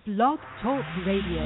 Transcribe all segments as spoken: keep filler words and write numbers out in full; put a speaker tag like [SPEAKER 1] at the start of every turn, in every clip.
[SPEAKER 1] Blog Talk Radio.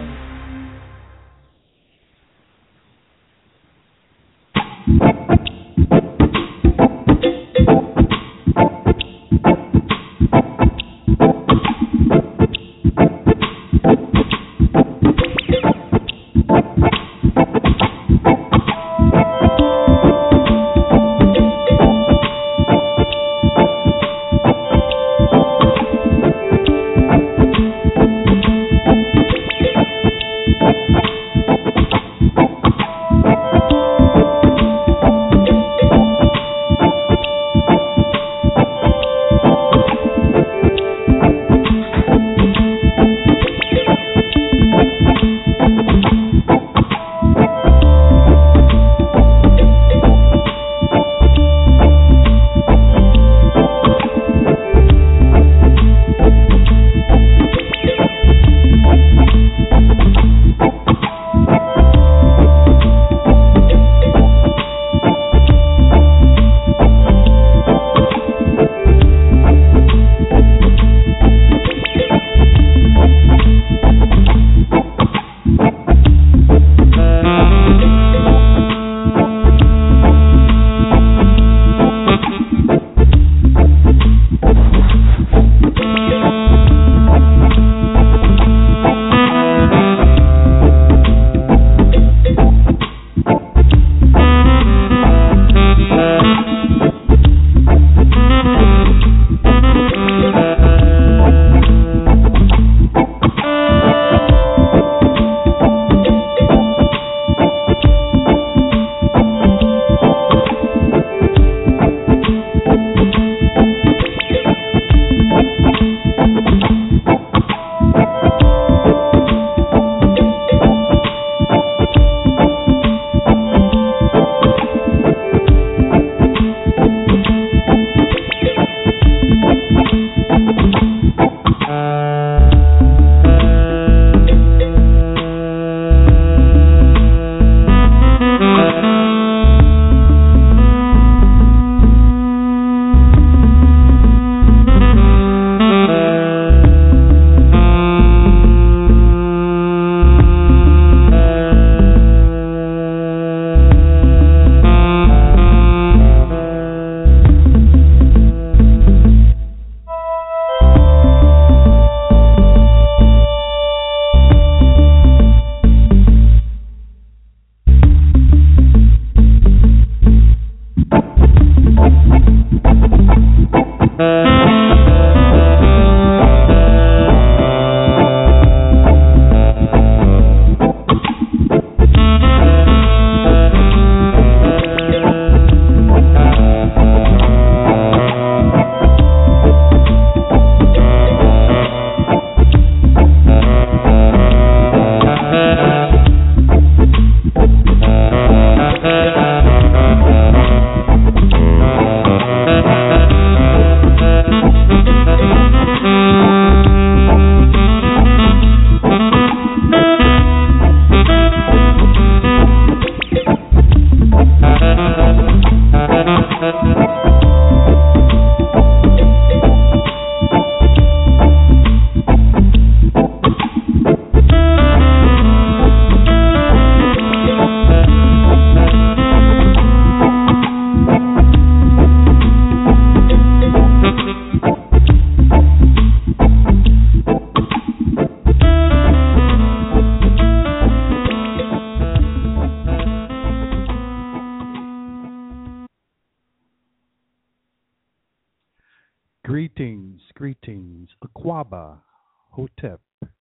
[SPEAKER 1] Greetings, greetings, Aquaba, Hotep,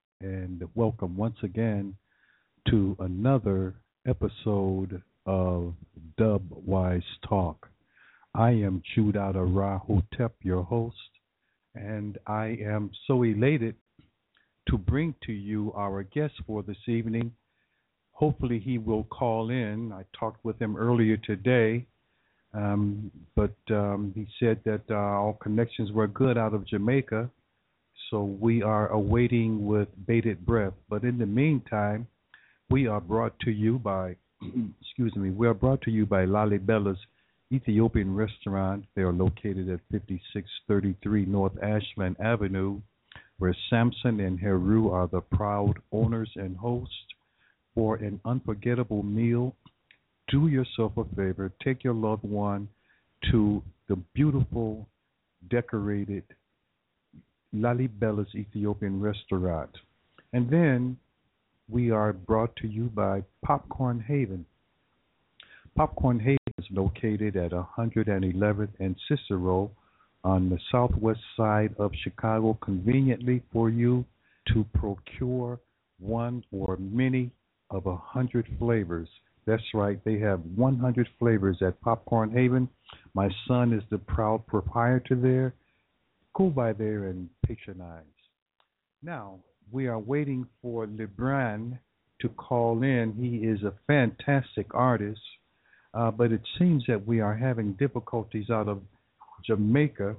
[SPEAKER 1] and welcome once again to another episode of Dubwise Talk. I am Judada Ra Hotep, your host, and I am so elated to bring to you our guest for this evening. Hopefully he will call in. I talked with him earlier today. Um, but um, he said that uh, all connections were good out of Jamaica, so we are awaiting with bated breath. But in the meantime, we are brought to you by, excuse me, we are brought to you by Lalibella's Ethiopian Restaurant. They are located at fifty-six thirty-three North Ashland Avenue, where Samson and Heru are the proud owners and hosts. For an unforgettable meal, do yourself a favor, take your loved one to the beautiful, decorated Lalibella's Ethiopian restaurant. And then we are brought to you by Popcorn Haven. Popcorn Haven is located at one hundred eleventh and Cicero on the southwest side of Chicago, conveniently for you to procure one or many of a hundred flavors. That's right, they have one hundred flavors at Popcorn Haven. My son is the proud proprietor there. Go by there and patronize. Now, we are waiting for LeBron to call in. He is a fantastic artist, uh, but it seems that we are having difficulties out of Jamaica,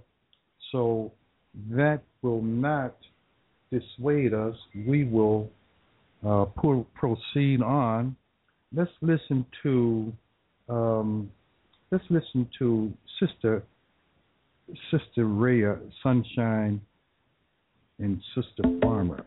[SPEAKER 1] so that will not dissuade us. We will uh, pro- proceed on. Let's listen to um, let's listen to Sister Sister Rhea Sunshine and Sister Farmer.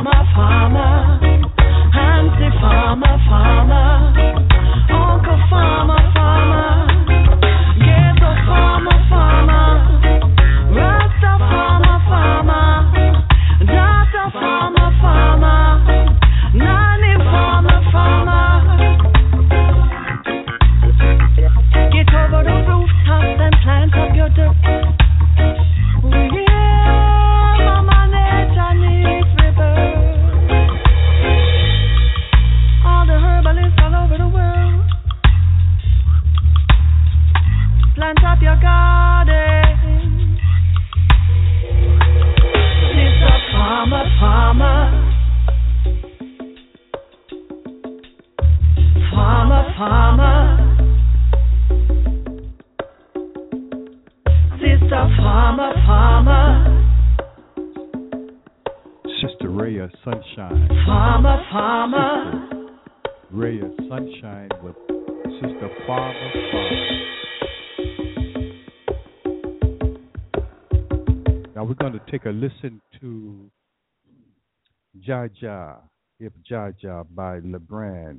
[SPEAKER 2] Farmer, farmer, Uncle Farmer. farmer. Sister farmer, farmer.
[SPEAKER 1] Sister Raya Sunshine.
[SPEAKER 2] Farmer, farmer.
[SPEAKER 1] Sister Raya Sunshine with Sister Farmer, Farmer. Now we're going to take a listen to Jaja, If Jaja by LeGrand.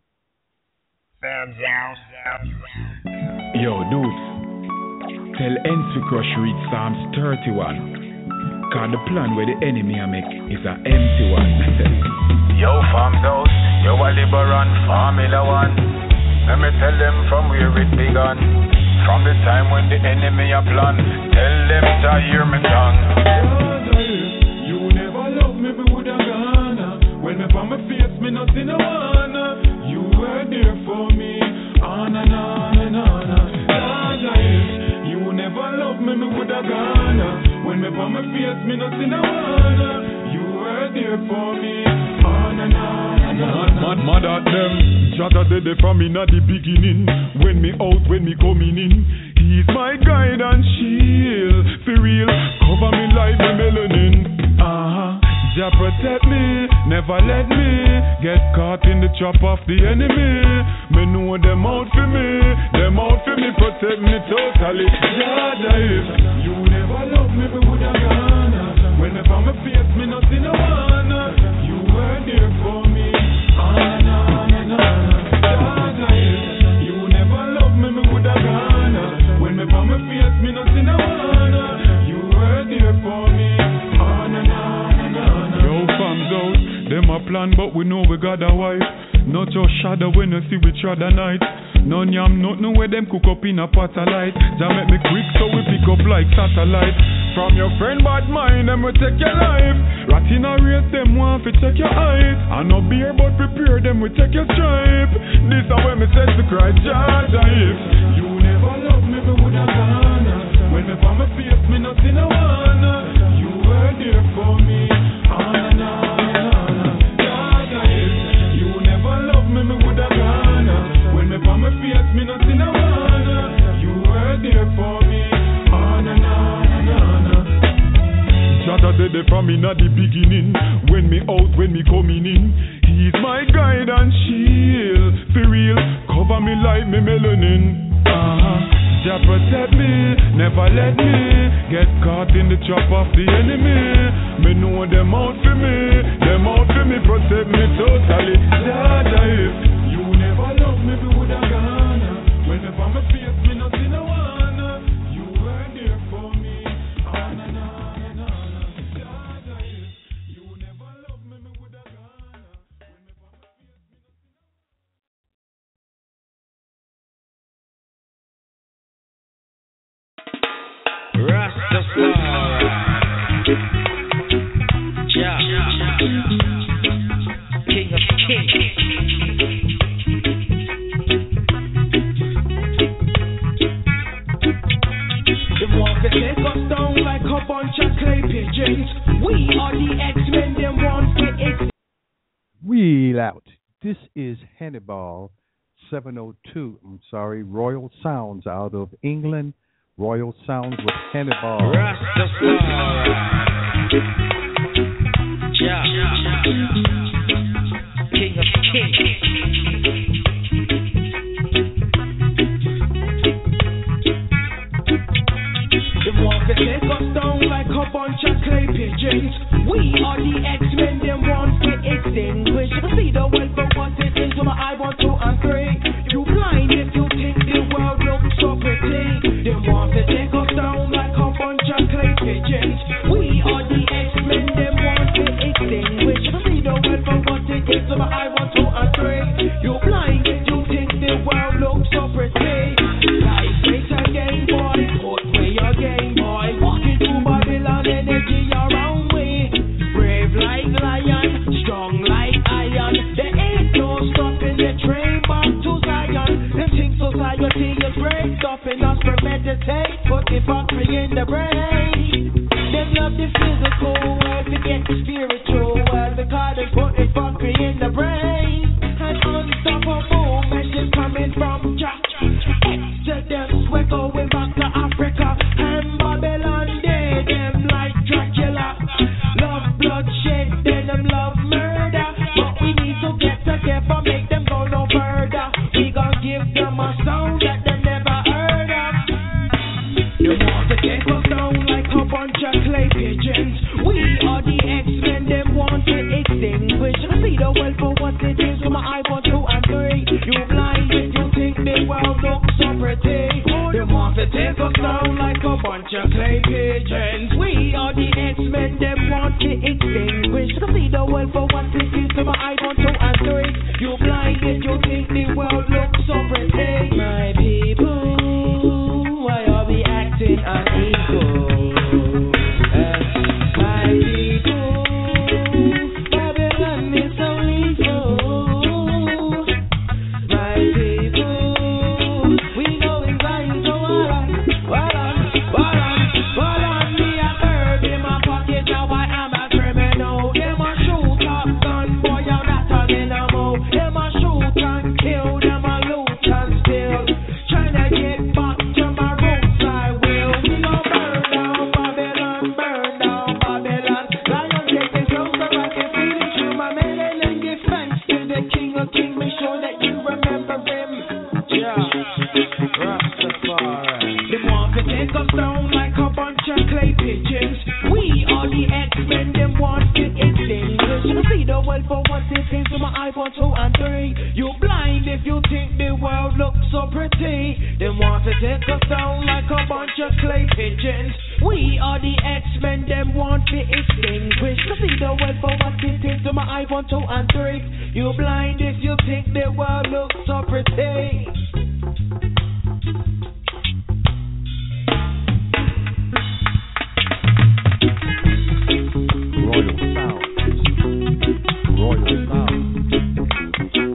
[SPEAKER 3] Yo, dudes, tell Ents to crush read Psalms thirty-one. Cause the plan where the enemy I make is an empty one.
[SPEAKER 4] Yo, farm those, yo, a Liberan, Formula One. Let me tell them from where it begun. From the time when the enemy a plan, tell them to hear me tongue.
[SPEAKER 5] You never love me, me woulda gone. When me from my face, me nothing I wanna. You were there for me, on and on and on. You never love me, me woulda gone. When me from my face, me nothing I wanna. You were there for me, on and on and on. Mad, mad at them. Jada did it from me at the beginning. When me out, when me coming in. He's my guide and shield. For real, cover me like me melanin. Uh-huh. Jah protect me, never let me get caught in the trap of the enemy. Me know them out for me, them out for me, protect me totally. Jada, if you never love me, me woulda gone. Whenever me face me nothing I wanna. You were there for me, on and on and on. Jada, if you never love me, me woulda gone. Whenever me face me nothing I wanna. You were there for me, on and on and on. Yo, fams out, them a plan, but we know we got a wife. Not your shadow when you see we trod a night. None yam nothing where them cook up in a pot of light. Jah make me quick so we pick up like satellite. From your friend bad mind, them will take your life. Rat in a race, them want to take your eyes. I no beer but prepare them will take your stripe. This is when me says to cry, Jah, Jah, if you never love me, me woulda gone. When me from my face, me nothing I wanna. You were there for me, on and on and on. Jah, Jah, if you never love me, me woulda gone. When me from my face, me nothing I wanna. You were there for me, on and on and on. Jada did it from me at the beginning. When me out, when me coming in. He's my guide and shield. For real, cover me like me melanin. Uh-huh. Jah protect me, never let me get caught in the trap of the enemy. Me know them out for me, them out for me, protect me totally. Jada, if you never love me, me woulda gone. Whenever me face me nothing I wanna. You were there for me, on and on and on. Jada, if you never love me, me woulda gone. Whenever me face me nothing
[SPEAKER 6] Rastafari, Jah, King of Kings.
[SPEAKER 7] Them want to take us down like a bunch of clay pigeons. We are the X-Men, them want to ex-
[SPEAKER 1] Wheel out. This is Hannibal seven oh two. I'm sorry, Royal Sounds out of England. Royal Sounds with Hannibal.
[SPEAKER 6] Rastafari, Jah, King of Kings.
[SPEAKER 7] Them want to take us down like a bunch of clay pigeons. We are the X-Men, them want to extinguish. See the world for what it is, my eye want to and three. You blind if you think the world looks so pretty. Them want to take us down like a bunch of clay pigeons. We are the X-Men, them want to extinguish. See the world for what it is, my eye want to and three. You blind if you think the world looks so pretty. Life great again, boy. Put away your game, boy. Walking through Babylon, energy around me. Brave like lion, strong like iron. There ain't no stopping the train back to Zion. Them think society is great, stopping us from meditate. Put the factory in the brain. Them love the physical world, forget the spiritual world. Because they put the factory in the brain. And unstoppable message from take us down like a bunch of clay pigeons. We are the X-Men, them want to extinguish. You can see the world for what it is to my iPhone two and three. You blinded, you think the world looks so pretty. My people, why are we acting unequal? Uh, my people, Babylon is so lethal. My people, we know it's lying, so hold on, hold on, hold on, hold on. Me a herb in my pocket, now I am a criminal. Them a shoot up gun, boy, you're not an animal. Them a shoot and kill, them a loot and steal. Tryna get back to my roots, I will. We gon' burn down Babylon, burn down Babylon. Lion getting closer, I can feel it through my melanin. Give thanks to the King of Kings, make sure that you remember him. Yeah, Rastafari. They want to take us down like a bunch of clay pigeons. We are the X-Men, them want to extinguish. You see the world for what it is to my iPhone two and three. You blind if you think the world looks so pretty. They want to take us down like a bunch of clay pigeons. We are the X-Men, them want to extinguish. You see the world for what it is to my iPhone two and three. You blind if you think the world looks so pretty.
[SPEAKER 1] Royal Sound. Royal Sound.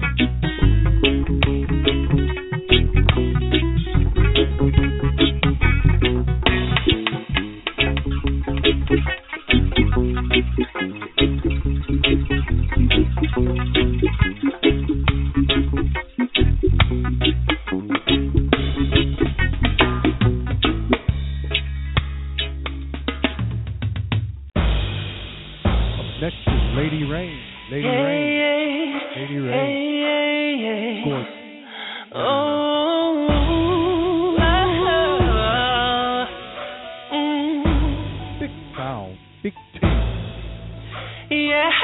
[SPEAKER 1] Next is Lady Rain. Lady Rain. Lady Rain. Of course. Big sound. Big team.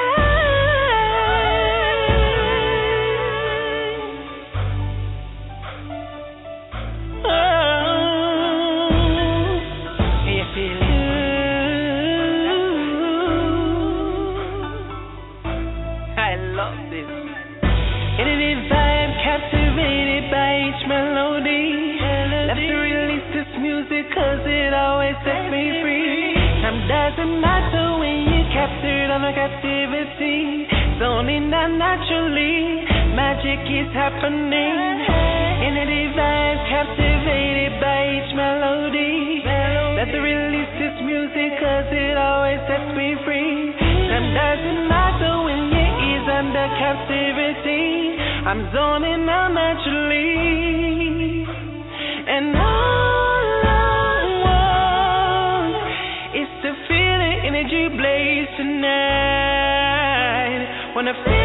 [SPEAKER 6] I love this. In a vibe, captivated by each melody. Love to release this music cause it always sets me free. Time doesn't matter when you're captured on a captivity. Zoning out naturally, magic is happening. In a vibe, captivated by each melody. Love to release this music cause it always sets me free. Time doesn't matter when you're ease under captivity. I'm zoning out naturally. And all I want is to feel the energy blaze tonight. Wanna feel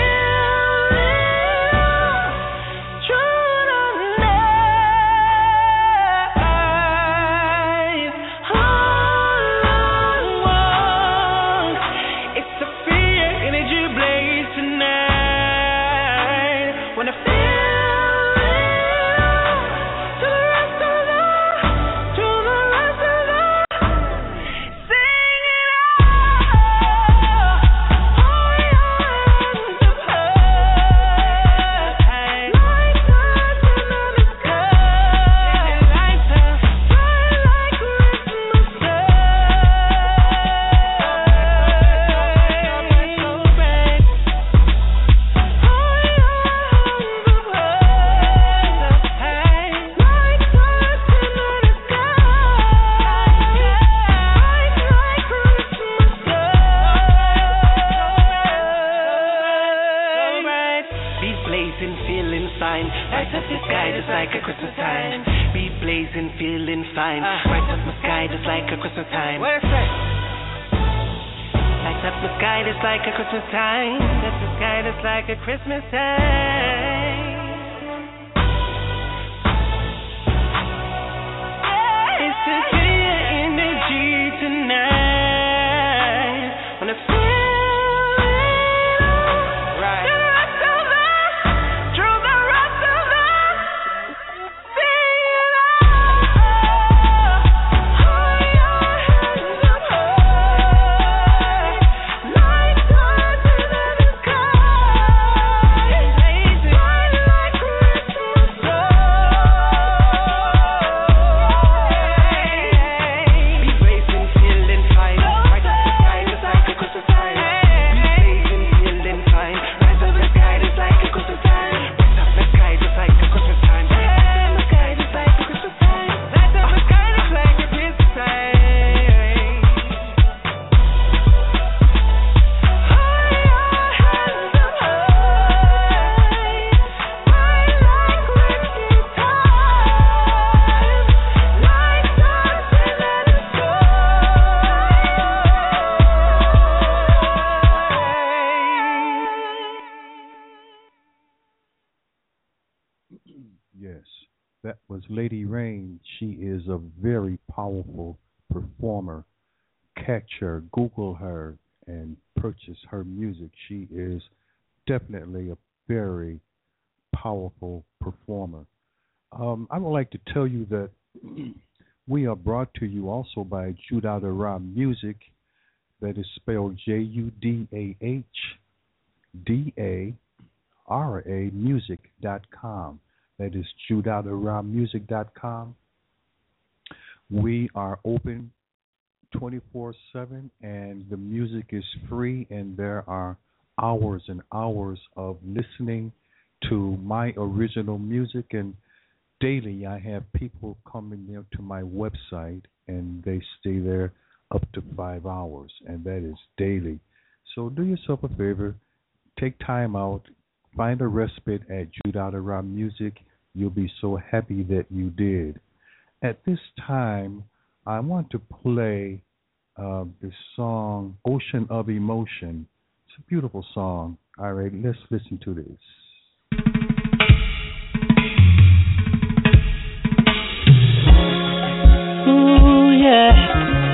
[SPEAKER 6] Christmas time. It's to feel your energy tonight. Wanna feel it right. Through the rest of the, through the rest of the, feel it.
[SPEAKER 1] Yes, that was Lady Rain. She is a very powerful performer. Catch her, Google her, and purchase her music. She is definitely a very powerful performer. Um, I would like to tell you that we are brought to you also by Judah Music. That is spelled J U D A H D A R A music dot com. That is judah music dot com. We are open twenty-four seven, and the music is free, and there are hours and hours of listening to my original music. And daily I have people coming there to my website, and they stay there up to five hours, and that is daily. So do yourself a favor, take time out, find a respite at Judah Music. You'll be so happy that you did. At this time, I want to play uh, the song Ocean of Emotion. It's a beautiful song. All right, let's listen to this.
[SPEAKER 6] Ooh, yeah.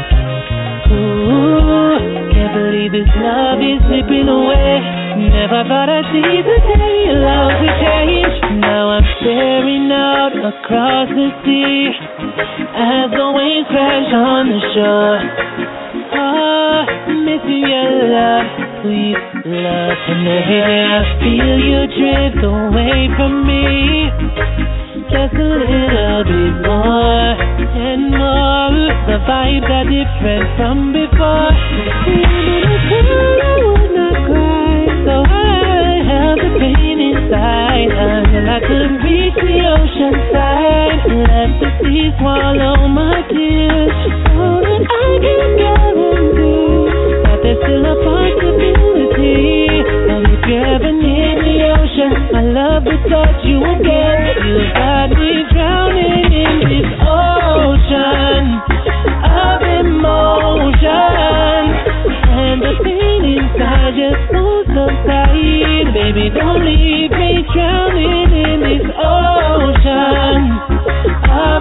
[SPEAKER 6] Ooh, can't believe this love is slipping away. Never thought I'd see the day love would change. Now I'm staring out across the sea as the waves crash on the shore. Oh, missing your love, sweet love. And every day I feel you drift away from me. Just a little bit more and more. The vibes are different from before. Remember the time I would not cry, so I held the pain inside until I could reach the ocean side. Let the sea swallow my tears, so that I can guarantee that there's still a possibility. And if you're ever near the ocean, I love the touch you will get. You got me drowning in this ocean of emotion, and the pain inside just moves so tight. Baby, don't leave me drowning in this ocean of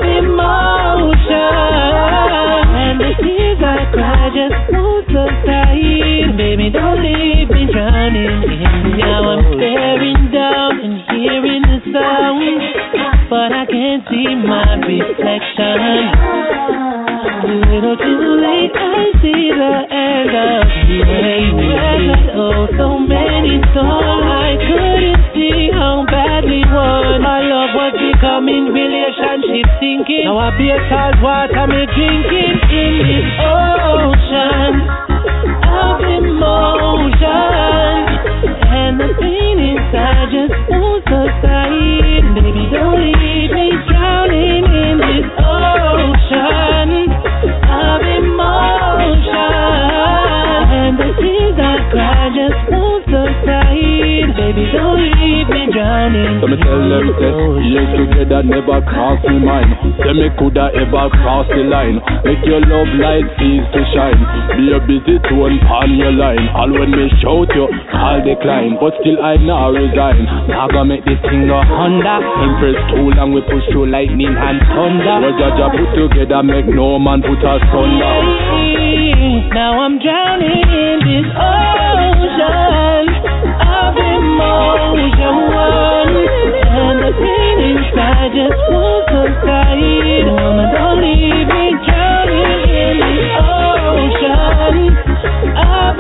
[SPEAKER 6] emotion, and the tears I cry just move so tight. Baby, don't leave me drowning in. Now I'm staring down and hearing the sound, but I can't see my reflection. A little too late, I see the end of the way. Oh, so many storms I couldn't see how bad we were. My love was becoming relationship sinking. Now I be a salt water me drinking in this ocean of emotion, and the pain inside just moves aside. Baby, don't leave me drowning in this ocean of emotion, and the tears I cry just moves aside. Baby, don't leave me drowning.
[SPEAKER 8] So me tell them that years together never cross me mind. Say me coulda ever cross the line. Make your love light cease to shine. Be a busy tone on your line. All when me shout you, call decline. But still I now resign. Now gonna make this thing go Honda. Impress too long, we push through lightning and thunder. What Jaja put together make no man put us under.
[SPEAKER 6] Now I'm drowning in this ocean of emotion, and the pain inside just moves aside. Mama, don't leave me drowning in this ocean of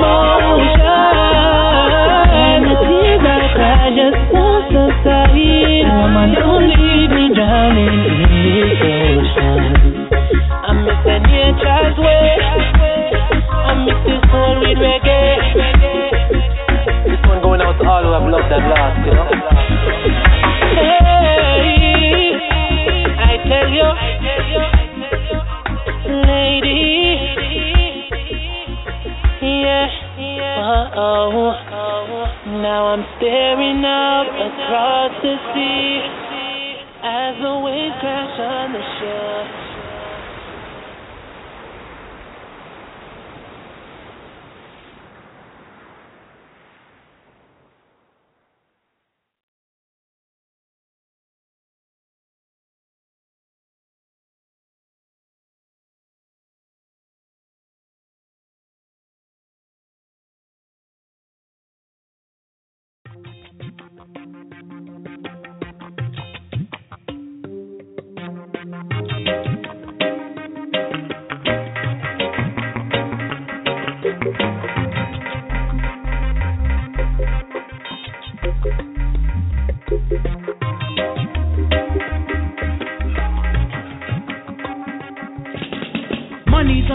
[SPEAKER 6] emotion, and the tears I cry just moves aside. Mama, don't leave me drowning in this ocean. I'm missing nature's way. I mix this soul with reggae. This one going out to all who have loved and lost, you know. Hey, I tell you, lady, yeah, oh, now I'm staring out across the sea as the waves crash on the shore.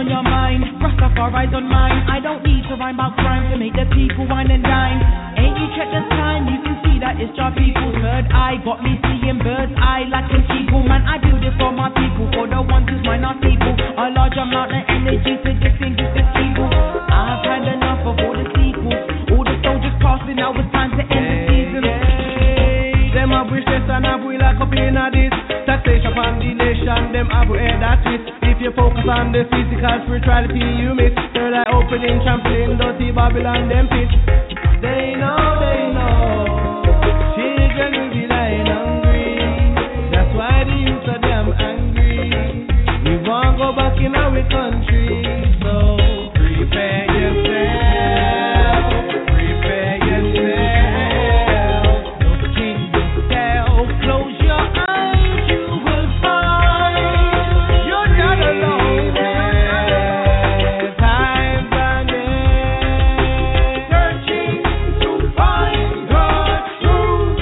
[SPEAKER 7] on your mind, Rastafari's on mine. I don't need to rhyme about crime to make the people wine and dine. Ain't you check the time? You can see that it's your people's third eye. Got me seeing birds eye like an eagle. Man, I do this for my people, for the ones whose mind are people. A large amount of energy to distinguish the evil. I've had enough of all the sequels. All the soldiers passing, now it's time to end the season.
[SPEAKER 9] Them have wish this and have we like up in a this. Taxation upon the nation, them have we head that twist. If you focus on the physical spirituality you miss. They're like opening, trampling, dirty Babylon, them pitch. They know, they know, children will be dying hungry. That's why the youth are damn angry. We won't go back in our country. So prepare yourself, prepare yourself. Don't keep yourself, close your eyes, you will find you're not alone. Times are near, searching to find God's truth.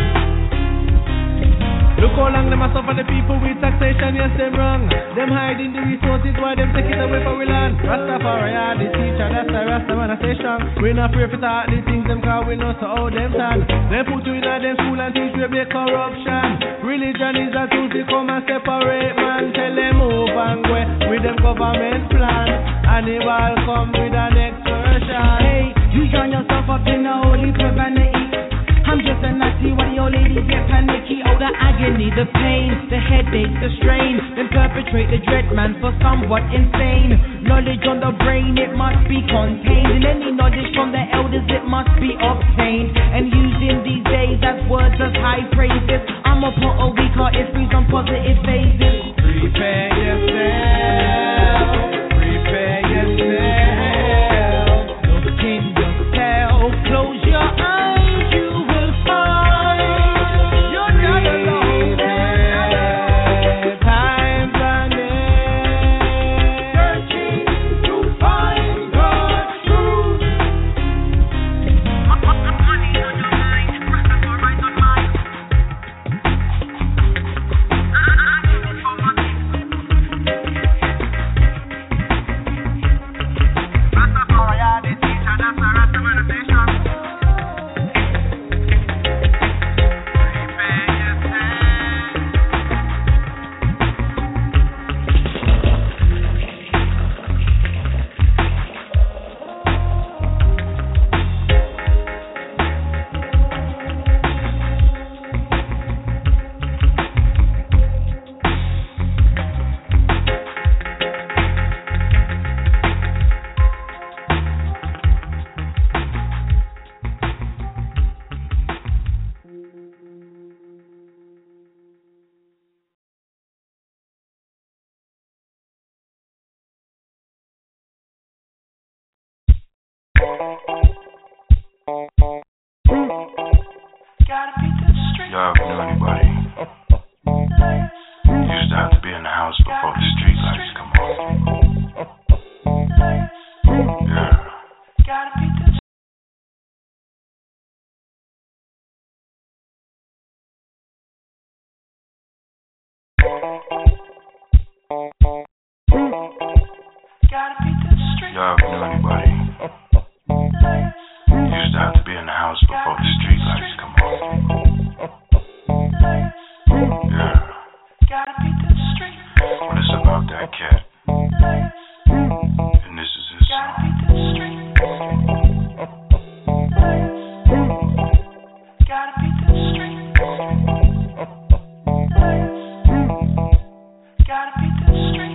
[SPEAKER 9] Look how long them are suffer the people with taxation, yes them wrong. Them hiding the resources while them take it away from we land. Rastafari are the teacher, that's the Rasta man I say strong. We not afraid to talk the things them cause we know so how them stand. They put you in a them school and teach we be corruption. Religion is a tool to come and separate man. Tell them move and go with them government plan. And they all come with an extortion.
[SPEAKER 7] Hey, you join yourself up in the holy vanity. I'm just a nasty while your ladies get panicky. Oh, the agony, the pain, the headache, the strain. Then perpetrate the dread, man, for somewhat insane. Knowledge on the brain, it must be contained. And any knowledge from the elders, it must be obtained. And used in these days as words as high praises. I'ma put a weak heart, it frees on positive phases.
[SPEAKER 9] Prepare yourself, prepare yourself. Don't keep yourself, close your eyes.
[SPEAKER 10] Y'all ever knew anybody used to have to be in the house before the street lights come on? Yeah. Y'all ever knew anybody used to have to be in the house before the street lights come on? Yeah. Well, it's about that cat. And this is his song. Gotta beat the street. Gotta beat the street.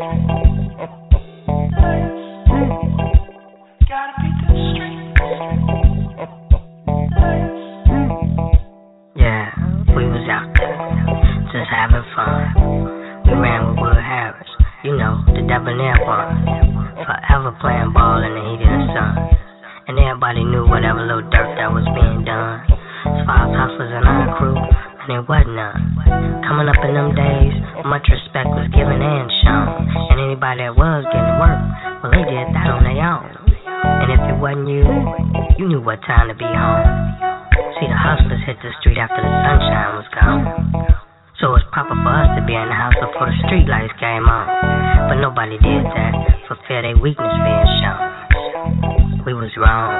[SPEAKER 10] Gotta beat the street.
[SPEAKER 11] Yeah, we was out there, just having fun. We ran with Will Harris, you know, the debonair one. Forever playing ball in the heat of the sun. And everybody knew whatever little dirt that was being done. As far as hustlers and our crew, and there wasn't none. Coming up in them days, much respect was given and shown. And anybody that was getting work, well, they did that on their own. And if it wasn't you, you knew what time to be home. See, the hustlers hit the street after the sunshine was gone. So it's proper for us to be in the house before the street lights came on. But nobody did that. for fear they weakness being shown. We was wrong.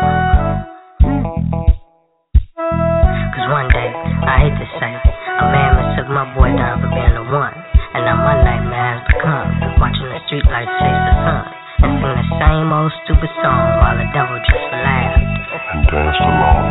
[SPEAKER 11] Cause one day, I hate to say, a man mistook my boy down for being the one. And now my nightmare has become watching the street lights chase the sun and sing the same old stupid song while the devil just laughed
[SPEAKER 12] and danced along.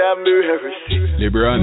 [SPEAKER 12] I'm the everything.
[SPEAKER 3] Libran.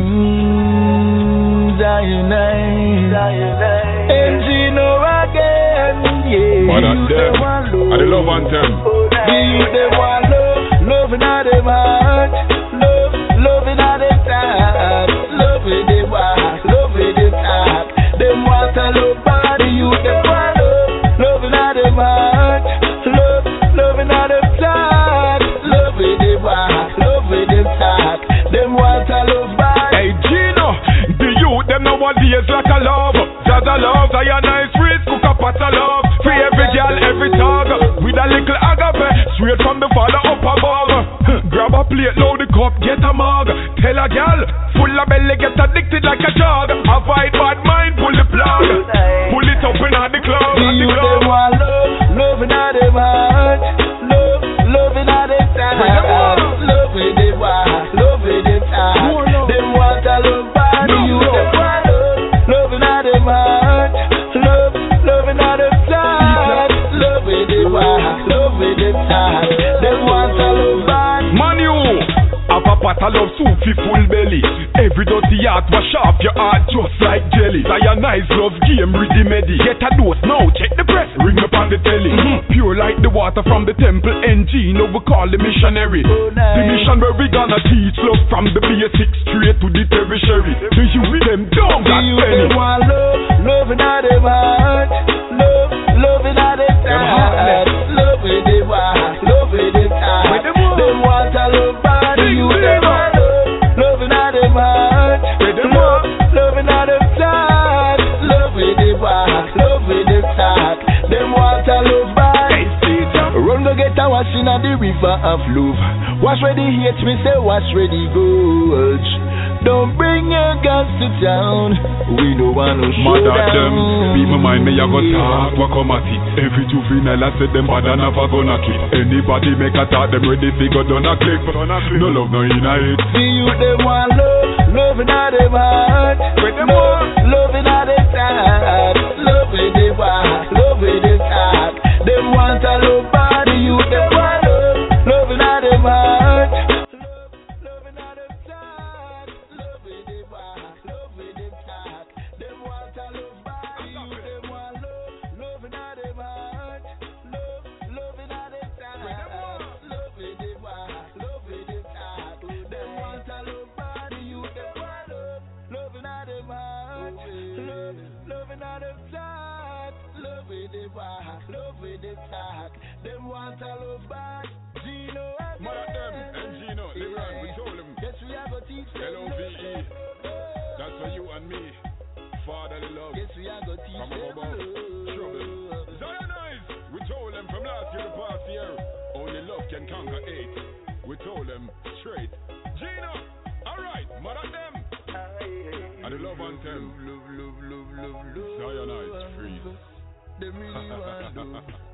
[SPEAKER 12] Mm, Zionite, Zionite. And Gino again, yeah.
[SPEAKER 3] What are them? Are the love anthem?
[SPEAKER 12] The youth they want love, love in all them heart. Love, love in all them time. Love with them heart, love with them heart. Them want a love body, youth they want love, love in all them heart. Love, love in all them time. Love with them heart, love with them heart. Them want a love body.
[SPEAKER 3] Hey Gino, the youth them nowadays like a love. Just a love, I a nice wrist, cook a pot of love. Free every girl, every dog. With a little agape, straight from the father up above. Grab a plate, load the cup, get a mug. Tell a girl, full of belly, get addicted like a jog. Avoid bad mind, pull the plug. Pull it up in all the club.
[SPEAKER 12] The youth them want love, love in all them heart. Love, love in all them time. Love with them heart, love with them time. Them want a love body. The youth them want love, love in all them heart. Love, love in all them time. Love with them heart, love with them time. Them want a love body.
[SPEAKER 3] Man you, have a pot of love soup fi full belly. Every dirty heart wash off your heart just like jelly. Nice love game ready medi. Get a dose now, check the press, ring up on the telly. Mm-hmm. Pure like the water from the temple N G, now we call the missionary. Oh, nice. The mission where we gonna teach love from the basics straight to the tertiary. The youth them dumb got penny.
[SPEAKER 12] They want love, love in all them heart. Love, love in all them time. Love with them heart, love with them time. They want a love body. You them want love, love in all them heart. Love, love in all them time. Love with them heart, love with them time. Them want a love body. Run go get a wash in the river of love. Wash where the hate me say wash where the gold. Don't bring your guns to town. We no want no showdown.
[SPEAKER 3] Mother them, speak my mind, me a go talk, what come at it. Every juvenile I say them bad and never gonna kick. Anybody make a talk, them ready fi go down a clip. No love, no inna it.
[SPEAKER 12] The youth them want love, love in all them heart. Love, love in all them time. Love with them heart, love with them time. Them want a love body, youth them want love, love in all them heart. Love with them talk, them want a love back. Gino and
[SPEAKER 3] Mother them and Gino, Libran, we told them.
[SPEAKER 12] Yes, we are gonna teach them.
[SPEAKER 3] L O V E, that's for you and me. Fatherly love.
[SPEAKER 12] Yes, we are gonna teach
[SPEAKER 3] from
[SPEAKER 12] them.
[SPEAKER 3] above, trouble. Zionize, we told them from last year to past year. Only love can conquer hate. We told them straight. Gino, alright, mother them. And the love anthem.
[SPEAKER 12] Love, love, love, love, love.
[SPEAKER 3] Zionize, free.
[SPEAKER 12] Them really want love.